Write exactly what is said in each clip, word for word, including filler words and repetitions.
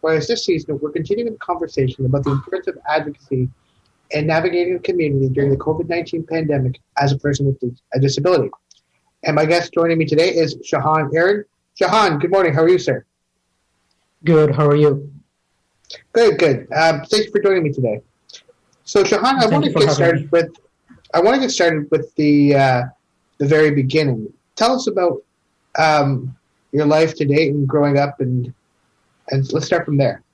whereas this season we're continuing the conversation about the importance of advocacy and navigating the community during the COVID nineteen pandemic as a person with a disability. And my guest joining me today is Shahan Aaron. Shahan, good morning. How are you, sir? Good. How are you? Good, good. Um, thanks for joining me today. So, Shahan, I want to get started with. I want to get started with the uh, the very beginning. Tell us about um, your life to date and growing up, and and let's start from there.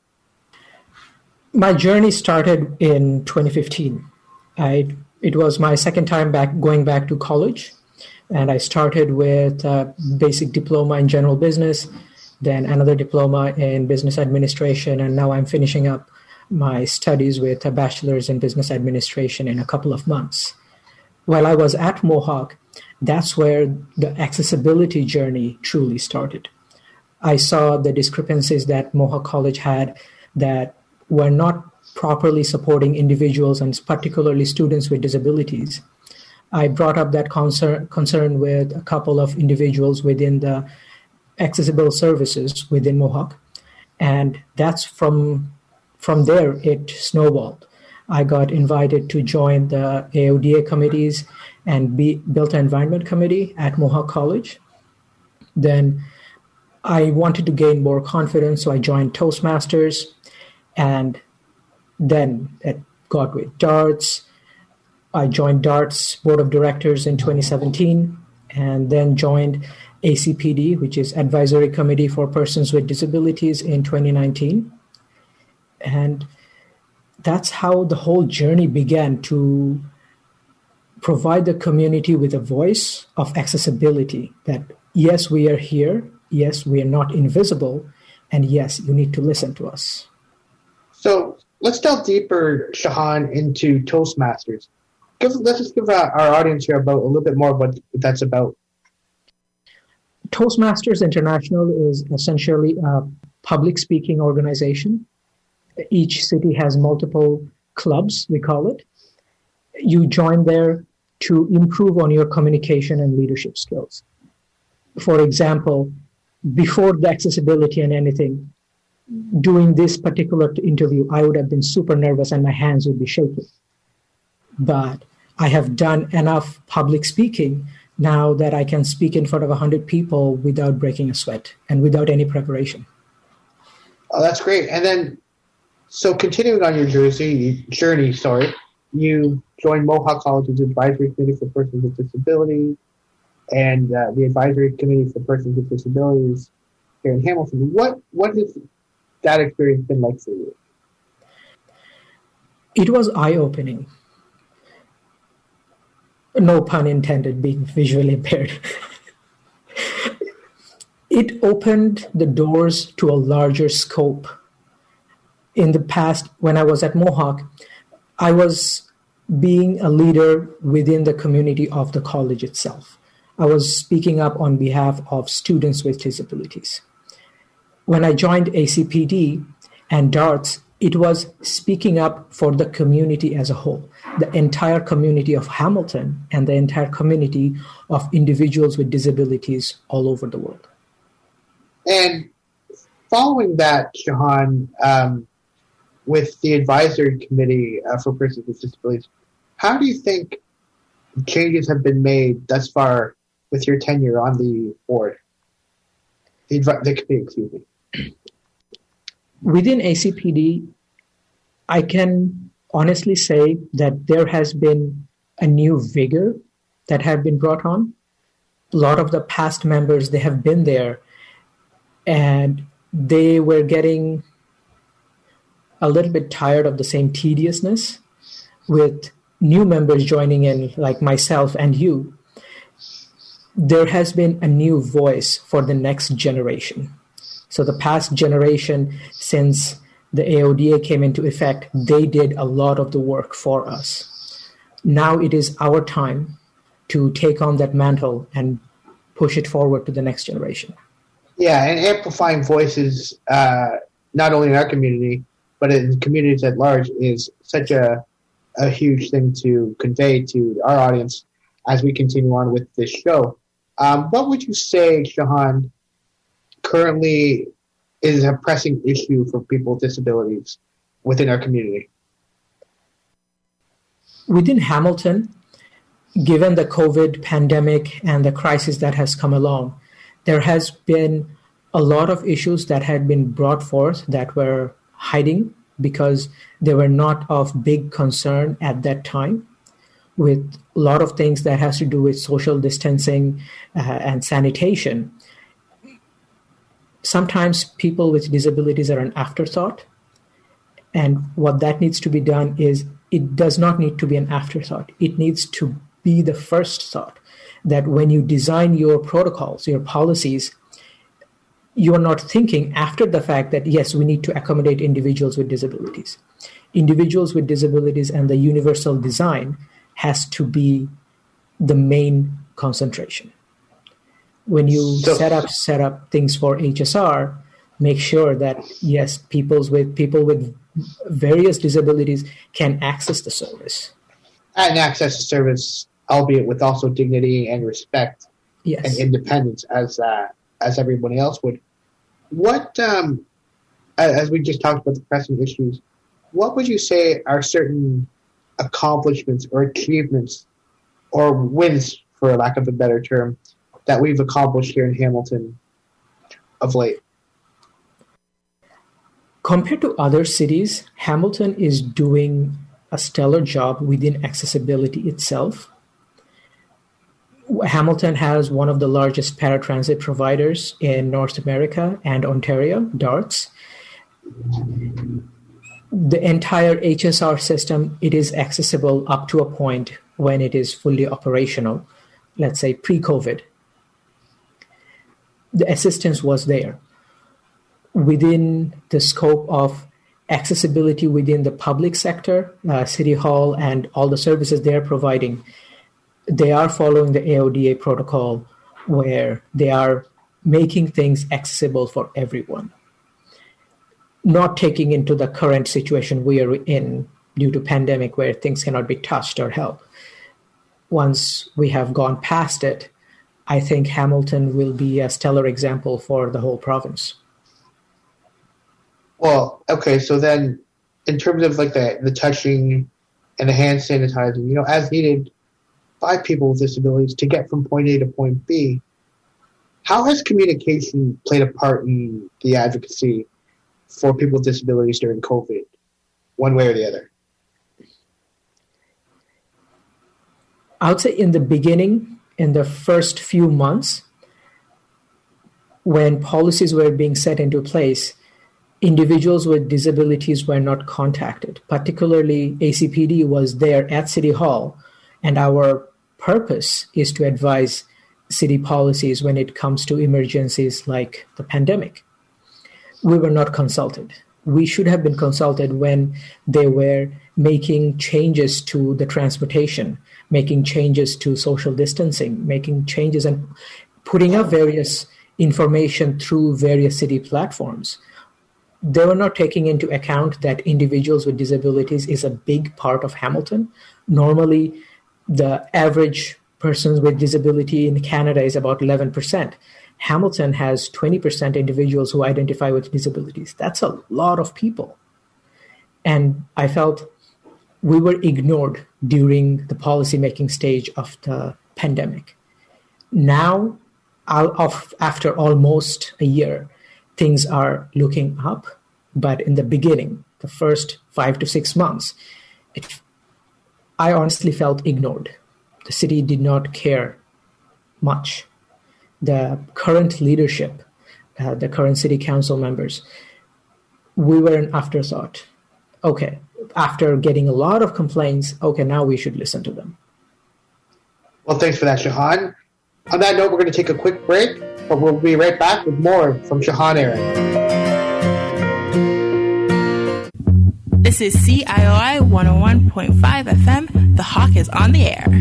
My journey started in twenty fifteen. I it was my second time back going back to college, and I started with a basic diploma in general business, then another diploma in business administration, and now I'm finishing up my studies with a bachelor's in business administration in a couple of months. While I was at Mohawk, that's where the accessibility journey truly started. I saw the discrepancies that Mohawk College had that were not properly supporting individuals and particularly students with disabilities. I brought up that concern, concern with a couple of individuals within the accessible services within Mohawk. And that's from, from there, it snowballed. I got invited to join the A O D A committees and be, built an environment committee at Mohawk College. Then I wanted to gain more confidence, so I joined Toastmasters. And then it got with DARTS. I joined DARTS Board of Directors in twenty seventeen, and then joined A C P D, which is Advisory Committee for Persons with Disabilities, in twenty nineteen. And that's how the whole journey began, to provide the community with a voice of accessibility, that yes, we are here, yes, we are not invisible, and yes, you need to listen to us. So let's delve deeper, Shahan, into Toastmasters. Give, let's just give our, our audience here about a little bit more about what that's about. Toastmasters International is essentially a public speaking organization. Each city has multiple clubs, we call it. You join there to improve on your communication and leadership skills. For example, before the accessibility and anything, doing this particular interview, I would have been super nervous and my hands would be shaking. But I have done enough public speaking now that I can speak in front of one hundred people without breaking a sweat and without any preparation. Oh, that's great. And then, so continuing on your journey, journey, sorry, you joined Mohawk College's Advisory Committee for Persons with Disabilities and uh, the Advisory Committee for Persons with Disabilities here in Hamilton. What what has that experience been like for you? It was eye-opening. No pun intended, being visually impaired. It opened the doors to a larger scope. In the past, when I was at Mohawk, I was being a leader within the community of the college itself. I was speaking up on behalf of students with disabilities. When I joined A C P D and DARTS, it was speaking up for the community as a whole, the entire community of Hamilton and the entire community of individuals with disabilities all over the world. And following that, Shahan, um, with the Advisory Committee uh, for Persons with Disabilities, how do you think changes have been made thus far with your tenure on the board? The, the committee, excuse me. Within A C P D, I can honestly say that there has been a new vigor that have been brought on. A lot of the past members, they have been there, and they were getting a little bit tired of the same tediousness. With new members joining in, like myself and you, there has been a new voice for the next generation. So the past generation, since the A O D A came into effect, they did a lot of the work for us. Now it is our time to take on that mantle and push it forward to the next generation. Yeah, and amplifying voices, uh, not only in our community, but in communities at large, is such a, a huge thing to convey to our audience as we continue on with this show. Um, what would you say, Shahan, currently is a pressing issue for people with disabilities within our community? Within Hamilton, given the COVID pandemic and the crisis that has come along, there has been a lot of issues that had been brought forth that were hiding because they were not of big concern at that time, with a lot of things that has to do with social distancing uh, and sanitation. Sometimes people with disabilities are an afterthought. And what that needs to be done is it does not need to be an afterthought. It needs to be the first thought, that when you design your protocols, your policies, you are not thinking after the fact that, yes, we need to accommodate individuals with disabilities. Individuals with disabilities and the universal design has to be the main concentration. When you so, set up set up things for H S R, make sure that, yes, people's with people with various disabilities can access the service. And access the service, albeit with also dignity and respect, yes, and independence as uh, as everyone else would. What, um, as we just talked about the pressing issues, what would you say are certain accomplishments or achievements or wins, for lack of a better term, that we've accomplished here in Hamilton of late? Compared to other cities, Hamilton is doing a stellar job within accessibility itself. Hamilton has one of the largest paratransit providers in North America and Ontario, DARTS. The entire H S R system, it is accessible up to a point when it is fully operational, let's say pre-COVID. The assistance was there. Within the scope of accessibility within the public sector, uh, City Hall and all the services they're providing, they are following the A O D A protocol where they are making things accessible for everyone, not taking into the current situation we are in due to pandemic where things cannot be touched or helped. Once we have gone past it, I think Hamilton will be a stellar example for the whole province. Well, okay, so then in terms of like the, the touching and the hand sanitizing, you know, as needed by people with disabilities to get from point A to point B, how has communication played a part in the advocacy for people with disabilities during COVID, one way or the other? I would say in the beginning, in the first few months, when policies were being set into place, individuals with disabilities were not contacted. Particularly, A C P D was there at City Hall, and our purpose is to advise city policies when it comes to emergencies like the pandemic. We were not consulted. We should have been consulted when they were making changes to the transportation, making changes to social distancing, making changes and putting up various information through various city platforms. They were not taking into account that individuals with disabilities is a big part of Hamilton. Normally, the average persons with disability in Canada is about eleven percent. Hamilton has twenty percent individuals who identify with disabilities. That's a lot of people. And I felt we were ignored during the policymaking stage of the pandemic. Now, after almost a year, things are looking up, but in the beginning, the first five to six months, it, I honestly felt ignored. The city did not care much. The current leadership, uh, the current city council members, we were an afterthought. Okay, after getting a lot of complaints, okay, now we should listen to them. Well, thanks for that, Shahan. On that note, we're going to take a quick break, but we'll be right back with more from Shahan Aaron. This is C I O I one oh one point five F M. The Hawk is on the air.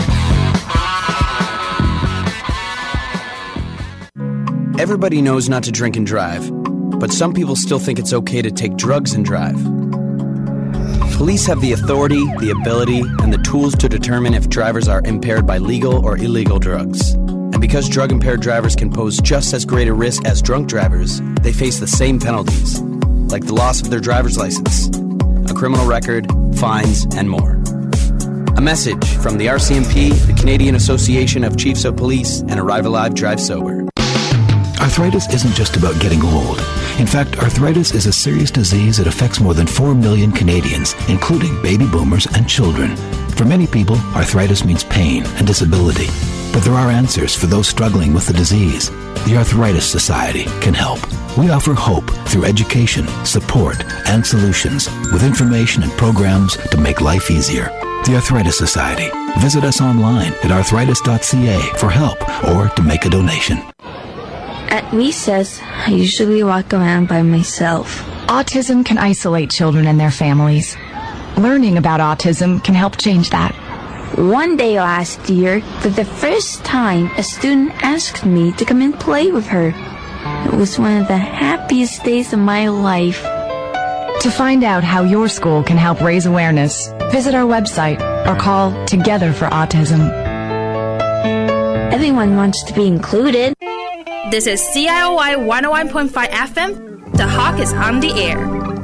Everybody knows not to drink and drive, but some people still think it's okay to take drugs and drive. Police have the authority, the ability, and the tools to determine if drivers are impaired by legal or illegal drugs. And And because drug-impaired drivers can pose just as great a risk as drunk drivers, they face the same penalties, like the loss of their driver's license, a criminal record, fines, and more. A message from the R C M P, the Canadian Association of Chiefs of Police, and Arrive Alive Drive Sober. Arthritis isn't just about getting old. In fact, arthritis is a serious disease that affects more than four million Canadians, including baby boomers and children. For many people, arthritis means pain and disability. But there are answers for those struggling with the disease. The Arthritis Society can help. We offer hope through education, support, and solutions with information and programs to make life easier. The Arthritis Society. Visit us online at arthritis dot c a for help or to make a donation. At recess, I usually walk around by myself. Autism can isolate children and their families. Learning about autism can help change that. One day last year, for the first time, a student asked me to come and play with her. It was one of the happiest days of my life. To find out how your school can help raise awareness, visit our website or call Together for Autism. Everyone wants to be included. This is C I O I one oh one point five F M. The Hawk is on the air.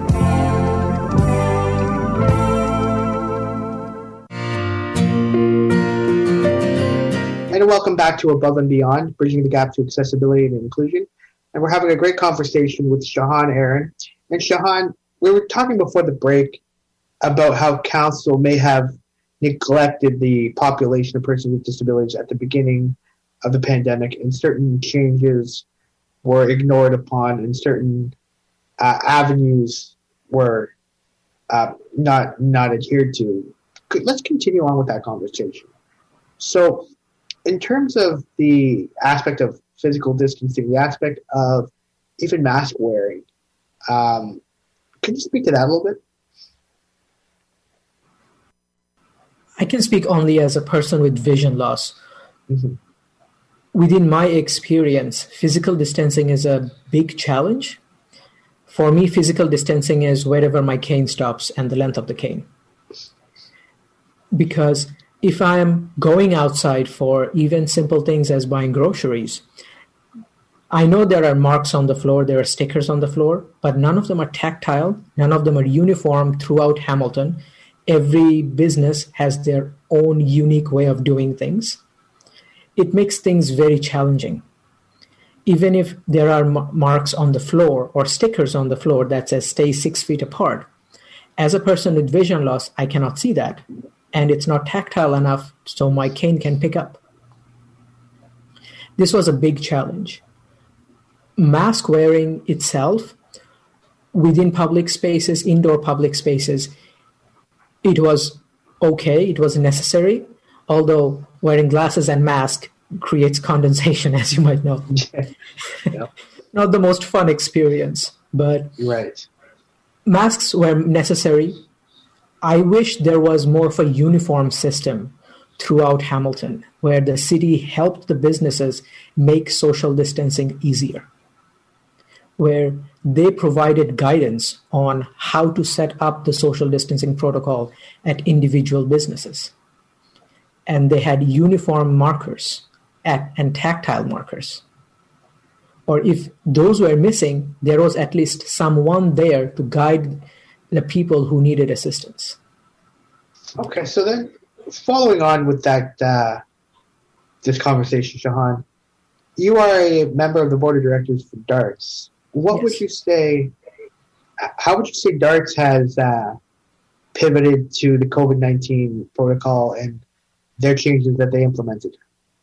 And welcome back to Above and Beyond, Bridging the Gap to Accessibility and Inclusion. And we're having a great conversation with Shahan Aaron. And Shahan, we were talking before the break about how council may have neglected the population of persons with disabilities at the beginning of the pandemic, and certain changes were ignored upon, and certain uh, avenues were uh, not not adhered to. Let's continue on with that conversation. So, in terms of the aspect of physical distancing, the aspect of even mask wearing, um, can you speak to that a little bit? I can speak only as a person with vision loss. Mm-hmm. Within my experience, physical distancing is a big challenge. For me, physical distancing is wherever my cane stops and the length of the cane. Because if I'm going outside for even simple things as buying groceries, I know there are marks on the floor, there are stickers on the floor, but none of them are tactile, none of them are uniform throughout Hamilton. Every business has their own unique way of doing things. It makes things very challenging. Even if there are m- marks on the floor or stickers on the floor that says stay six feet apart, as a person with vision loss, I cannot see that. And it's not tactile enough so my cane can pick up. This was a big challenge. Mask wearing itself within public spaces, indoor public spaces, it was okay, it was necessary, although wearing glasses and mask creates condensation, as you might know. Yeah. Not the most fun experience, but right. Masks were necessary. I wish there was more of a uniform system throughout Hamilton, where the city helped the businesses make social distancing easier, where they provided guidance on how to set up the social distancing protocol at individual businesses. And they had uniform markers at, and tactile markers. Or if those were missing, there was at least someone there to guide the people who needed assistance. Okay, so then following on with that, uh, this conversation, Shahan, you are a member of the board of directors for DARTS. What yes. would you say, how would you say DARTS has uh, pivoted to the COVID nineteen protocol and their changes that they implemented?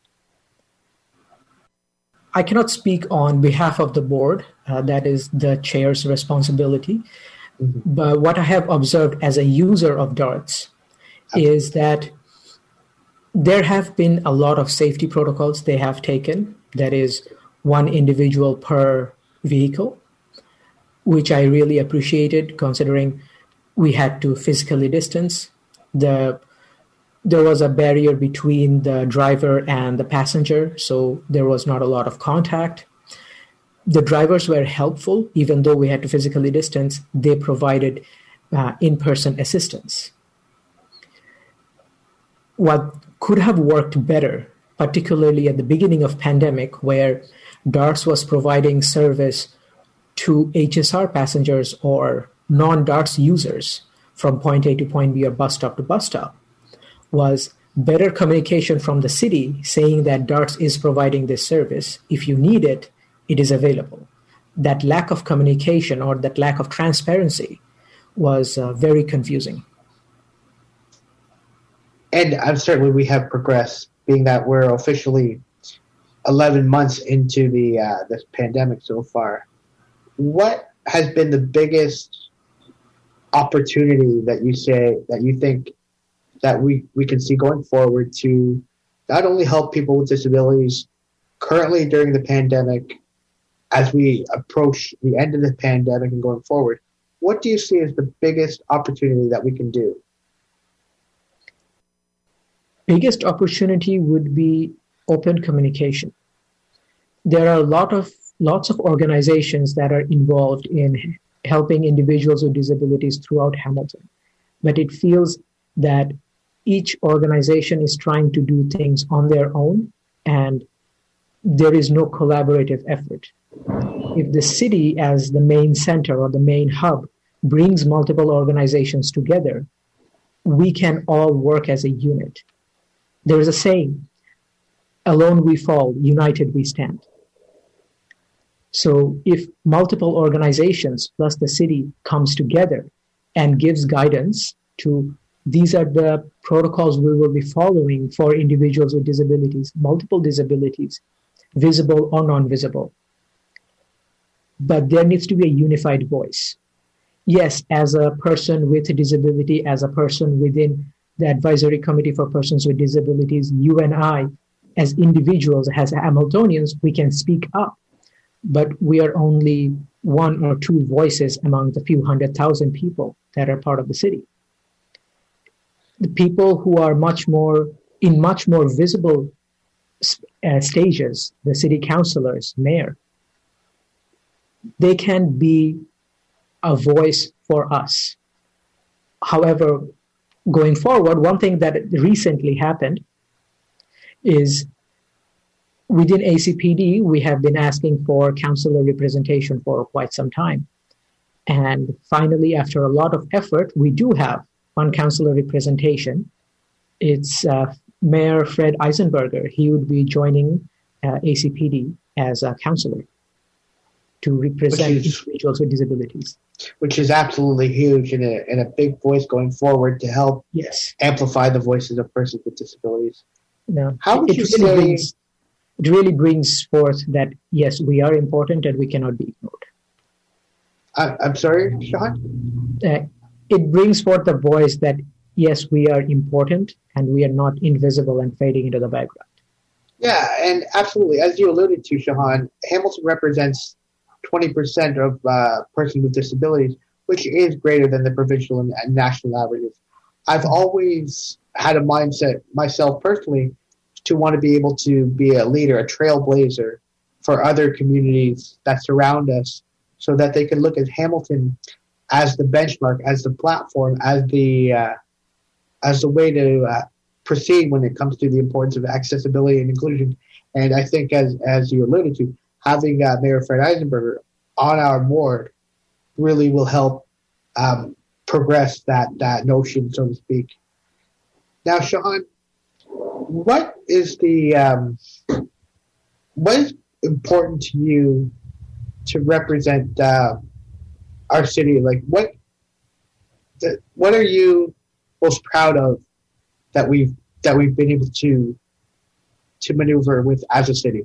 I cannot speak on behalf of the board. Uh, that is the chair's responsibility. Mm-hmm. But what I have observed as a user of DARTS okay. is that there have been a lot of safety protocols they have taken. That is one individual per vehicle, which I really appreciated considering we had to physically distance. The There was a barrier between the driver and the passenger, so there was not a lot of contact. The drivers were helpful, even though we had to physically distance, they provided uh, in-person assistance. What could have worked better, particularly at the beginning of pandemic, where DARTS was providing service to H S R passengers or non-DARTS users from point A to point B or bus stop to bus stop, was better communication from the city saying that DARTS is providing this service. If you need it, it is available. That lack of communication or that lack of transparency was uh, very confusing. And I'm certainly we have progressed, being that we're officially eleven months into the uh, this pandemic so far. What has been the biggest opportunity that you say that you think that we, we can see going forward to not only help people with disabilities currently during the pandemic, as we approach the end of the pandemic and going forward? What do you see as the biggest opportunity that we can do? Biggest opportunity would be open communication. There are a lot of lots of organizations that are involved in helping individuals with disabilities throughout Hamilton, but it feels that each organization is trying to do things on their own, and there is no collaborative effort. If the city, as the main center or the main hub, brings multiple organizations together, we can all work as a unit. There is a saying, alone we fall, united we stand. So if multiple organizations plus the city comes together and gives guidance to these are the protocols we will be following for individuals with disabilities, multiple disabilities, visible or non-visible. But there needs to be a unified voice. Yes, as a person with a disability, as a person within the Advisory Committee for Persons with Disabilities, you and I, as individuals, as Hamiltonians, we can speak up. But we are only one or two voices among the few hundred thousand people that are part of the city. The people who are much more, in much more visible uh, stages, the city councilors, mayor, they can be a voice for us. However, going forward, one thing that recently happened is within A C P D, we have been asking for councilor representation for quite some time. And finally, after a lot of effort, we do have one councilor representation. It's uh, Mayor Fred Eisenberger. He would be joining uh, A C P D as a councilor to represent is, individuals with disabilities. Which is absolutely huge and a, and a big voice going forward to help yes. amplify the voices of persons with disabilities. No, How would it, you it really say... Brings, it really brings forth that, yes, we are important and we cannot be ignored. I, I'm sorry, Sean? Uh, it brings forth the voice that, yes, we are important and we are not invisible and fading into the background. Yeah, and absolutely. As you alluded to, Shahan, Hamilton represents twenty percent of uh, persons with disabilities, which is greater than the provincial and, and national averages. I've always had a mindset, myself personally, to want to be able to be a leader, a trailblazer for other communities that surround us so that they can look at Hamilton as the benchmark, as the platform, as the uh, as the way to uh, proceed when it comes to the importance of accessibility and inclusion. And I think, as as you alluded to, having uh, Mayor Fred Eisenberger on our board really will help um, progress that, that notion, so to speak. Now, Sean, what is the um, what is important to you to represent uh, our city? Like, what the, what are you most proud of that we've that we've been able to to maneuver with as a city?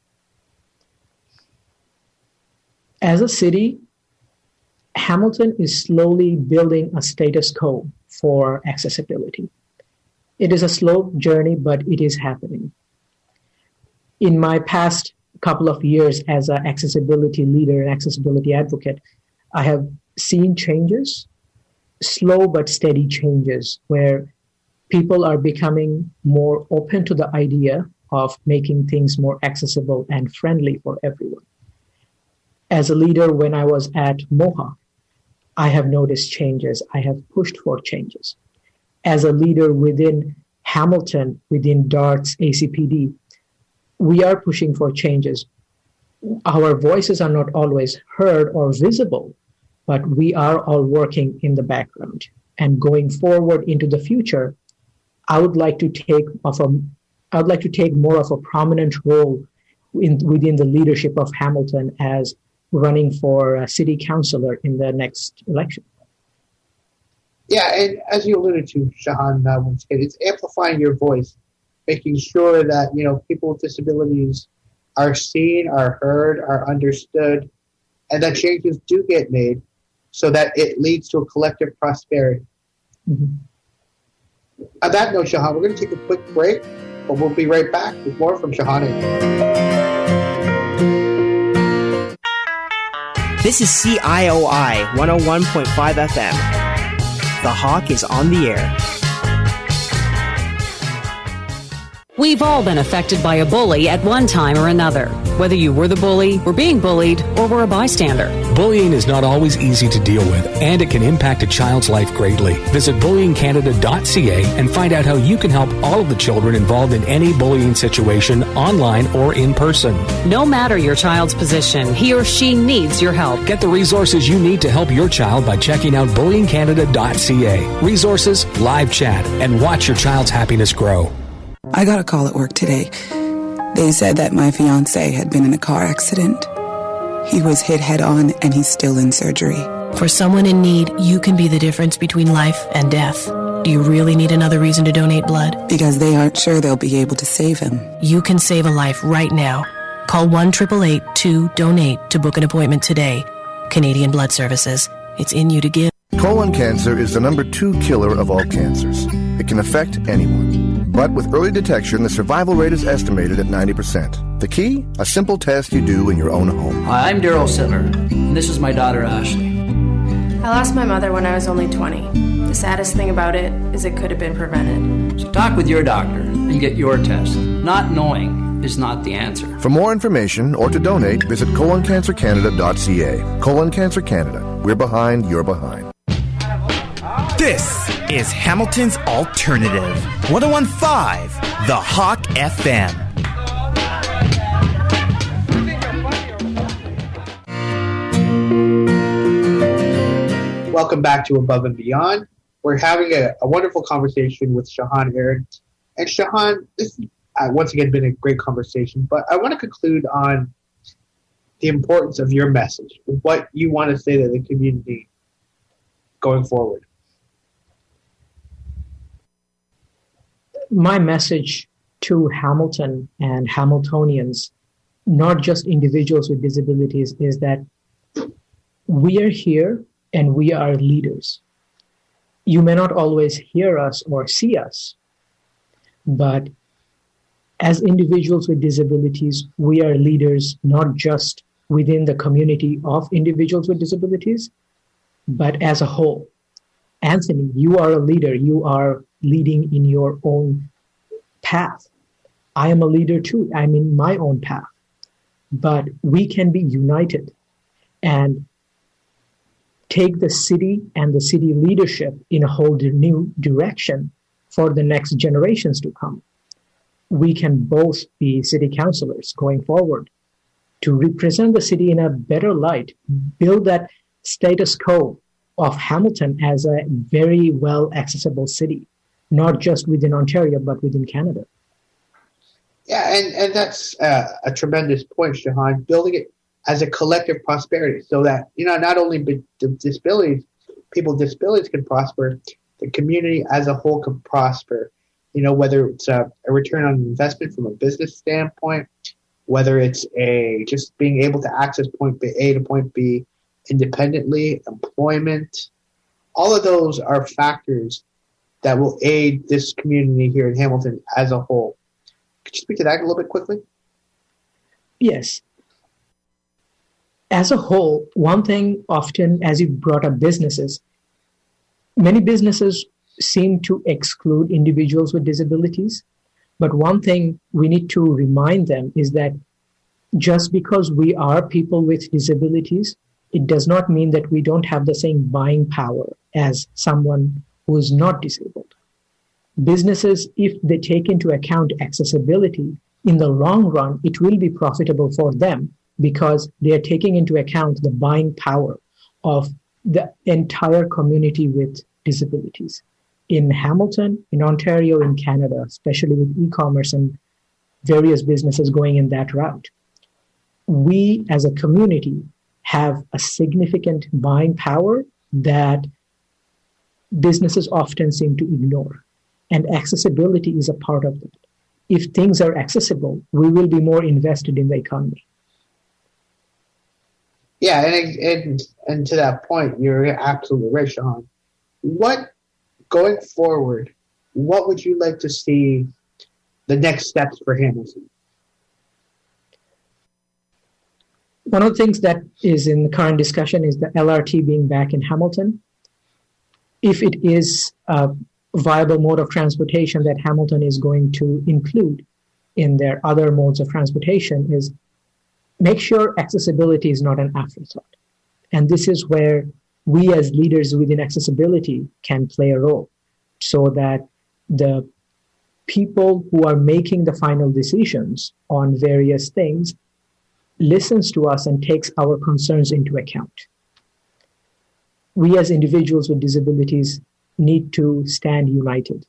As a city, Hamilton is slowly building a status quo for accessibility. It is a slow journey, but it is happening. In my past couple of years as an accessibility leader and accessibility advocate, I have seen changes, slow but steady changes, where people are becoming more open to the idea of making things more accessible and friendly for everyone. As a leader, when I was at Mohawk, I have noticed changes. I have pushed for changes. As a leader within Hamilton, within DARTS, A C P D, we are pushing for changes. Our voices are not always heard or visible, but we are all working in the background. And going forward into the future, I would like to take of a, I would like to take more of a prominent role in, within the leadership of Hamilton as running for a city councilor in the next election. Yeah, and as you alluded to, Shahan, uh, once again, it's amplifying your voice, making sure that, you know, people with disabilities are seen, are heard, are understood, and that changes do get made so that it leads to a collective prosperity. Mm-hmm. On that note, Shahan, we're going to take a quick break, but we'll be right back with more from Shahan. This is C I O I one oh one point five F M. The Hawk is on the air. We've all been affected by a bully at one time or another. Whether you were the bully, were being bullied, or were a bystander. Bullying is not always easy to deal with, and it can impact a child's life greatly. Visit bullying canada dot c a and find out how you can help all of the children involved in any bullying situation, online or in person. No matter your child's position, he or she needs your help. Get the resources you need to help your child by checking out bullying canada dot c a. Resources, live chat, and watch your child's happiness grow. I got a call at work today. They said that my fiancé had been in a car accident. He was hit head on and he's still in surgery. For someone in need, you can be the difference between life and death. Do you really need another reason to donate blood? Because they aren't sure they'll be able to save him. You can save a life right now. Call one eight eight eight two donate to book an appointment today. Canadian Blood Services. It's in you to give. Colon cancer is the number two killer of all cancers. It can affect anyone. But with early detection, the survival rate is estimated at ninety percent. The key? A simple test you do in your own home. Hi, I'm Daryl Sittler, and this is my daughter, Ashley. I lost my mother when I was only twenty. The saddest thing about it is it could have been prevented. So talk with your doctor and get your test. Not knowing is not the answer. For more information or to donate, visit colon cancer canada dot c a. Colon Cancer Canada. We're behind, you're behind. This is Hamilton's Alternative. one oh one point five, The Hawk F M. Welcome back to Above and Beyond. We're having a, a wonderful conversation with Shahan Aaron. And Shahan, this has uh, once again been a great conversation, but I want to conclude on the importance of your message, what you want to say to the community going forward. My message to Hamilton and Hamiltonians, not just individuals with disabilities, is that we are here and we are leaders. You may not always hear us or see us, but as individuals with disabilities, we are leaders not just within the community of individuals with disabilities, but as a whole. Anthony, you are a leader. You are leading in your own path. I am a leader too. I'm in my own path. But we can be united and take the city and the city leadership in a whole new direction for the next generations to come. We can both be city councilors going forward to represent the city in a better light, build that status quo of Hamilton as a very well accessible city, not just within Ontario, but within Canada. Yeah, and, and that's uh, a tremendous point, Shahan, building it as a collective prosperity so that, you know, not only be, disabilities, people with disabilities can prosper, the community as a whole can prosper, you know, whether it's a, a return on investment from a business standpoint, whether it's a just being able to access point B, A to point B independently, employment, all of those are factors that will aid this community here in Hamilton as a whole. Could you speak to that a little bit quickly? Yes. As a whole, one thing often, as you brought up businesses, many businesses seem to exclude individuals with disabilities. But one thing we need to remind them is that just because we are people with disabilities, it does not mean that we don't have the same buying power as someone who is not disabled. Businesses, if they take into account accessibility, in the long run, it will be profitable for them because they are taking into account the buying power of the entire community with disabilities. In Hamilton, in Ontario, in Canada, especially with e-commerce and various businesses going in that route, we as a community have a significant buying power that businesses often seem to ignore. And accessibility is a part of that. If things are accessible, we will be more invested in the economy. Yeah, and and and to that point, you're absolutely right, Shahan. What, going forward, what would you like to see the next steps for Hamilton? One of the things that is in the current discussion is the L R T being back in Hamilton. If it is a viable mode of transportation that Hamilton is going to include in their other modes of transportation, is make sure accessibility is not an afterthought. And this is where we as leaders within accessibility can play a role, so that the people who are making the final decisions on various things listens to us and takes our concerns into account. We as individuals with disabilities need to stand united.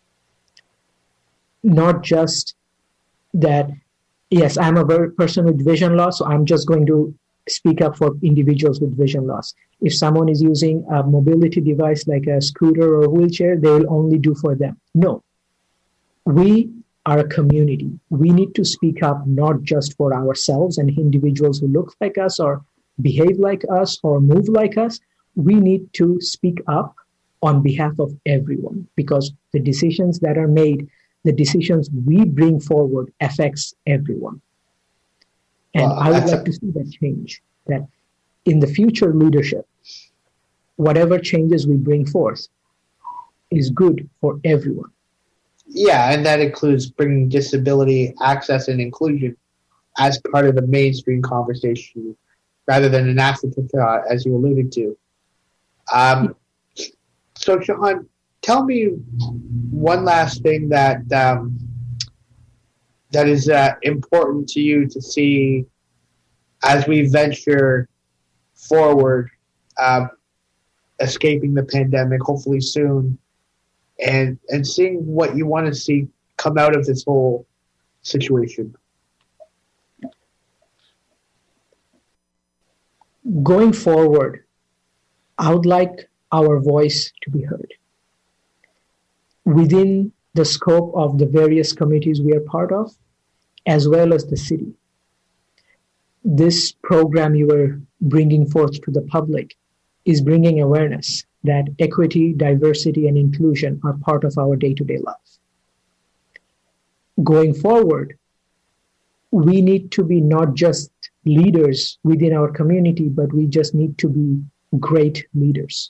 Not just that, yes, I'm a person with vision loss, so I'm just going to speak up for individuals with vision loss. If someone is using a mobility device like a scooter or a wheelchair, they will only do for them. No. We are a community. We need to speak up not just for ourselves and individuals who look like us or behave like us or move like us. We need to speak up on behalf of everyone, because the decisions that are made, the decisions we bring forward affects everyone. And well, I would like a- to see that change, that in the future leadership, whatever changes we bring forth is good for everyone. Yeah, and that includes bringing disability access and inclusion as part of the mainstream conversation rather than an afterthought, as you alluded to. Um, so, Shahan, tell me one last thing that um, that is uh, important to you to see as we venture forward, uh, escaping the pandemic, hopefully soon, and and seeing what you want to see come out of this whole situation. Going forward, I would like our voice to be heard within the scope of the various committees we are part of, as well as the city. This program you are bringing forth to the public is bringing awareness that equity, diversity, and inclusion are part of our day-to-day life. Going forward, we need to be not just leaders within our community, but we just need to be great leaders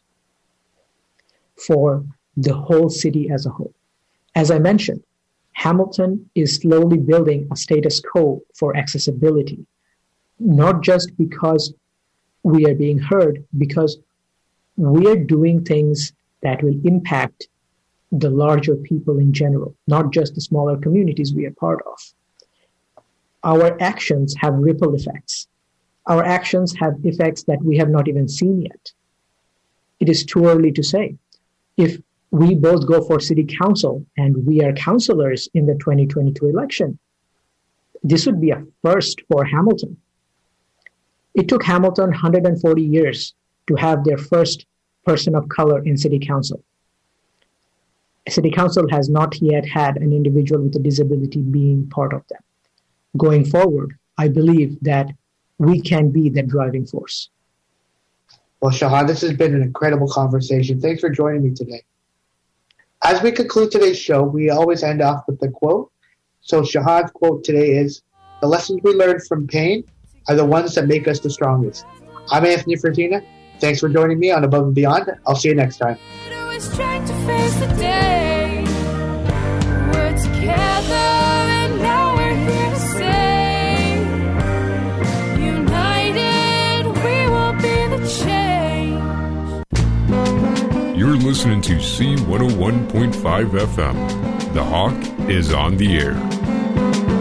for the whole city as a whole. As I mentioned, Hamilton is slowly building a status quo for accessibility, not just because we are being heard, because we are doing things that will impact the larger people in general, not just the smaller communities we are part of. Our actions have ripple effects. Our actions have effects that we have not even seen yet. It is too early to say. If we both go for city council and we are councillors in the twenty twenty-two election, this would be a first for Hamilton. It took Hamilton one hundred forty years to have their first person of color in city council. City council has not yet had an individual with a disability being part of them. Going forward, I believe that we can be the driving force. Well, Shahan, this has been an incredible conversation. Thanks for joining me today. As we conclude today's show, we always end off with a quote. So Shahan's quote today is, "The lessons we learn from pain are the ones that make us the strongest." I'm Anthony Fresina. Thanks for joining me on Above and Beyond. I'll see you next time. Trying to face the day. We're together and now we're here to say, united we will be the change. You're listening to C one oh one point five F M. The Hawk is on the air.